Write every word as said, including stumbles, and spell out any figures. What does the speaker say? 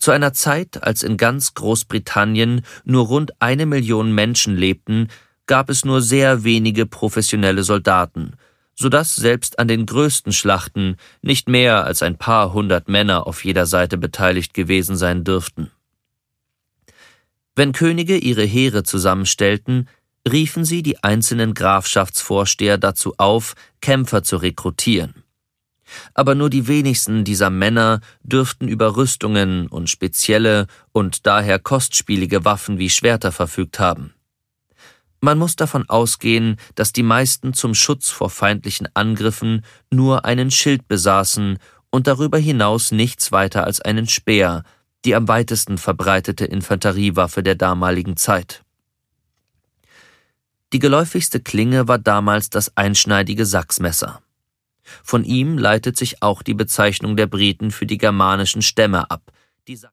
Zu einer Zeit, als in ganz Großbritannien nur rund eine Million Menschen lebten, gab es nur sehr wenige professionelle Soldaten, sodass selbst an den größten Schlachten nicht mehr als ein paar hundert Männer auf jeder Seite beteiligt gewesen sein dürften. Wenn Könige ihre Heere zusammenstellten, riefen sie die einzelnen Grafschaftsvorsteher dazu auf, Kämpfer zu rekrutieren. Aber nur die wenigsten dieser Männer dürften über Rüstungen und spezielle und daher kostspielige Waffen wie Schwerter verfügt haben. Man muss davon ausgehen, dass die meisten zum Schutz vor feindlichen Angriffen nur einen Schild besaßen und darüber hinaus nichts weiter als einen Speer, die am weitesten verbreitete Infanteriewaffe der damaligen Zeit. Die geläufigste Klinge war damals das einschneidige Sachsmesser. Von ihm leitet sich auch die Bezeichnung der Briten für die germanischen Stämme ab, die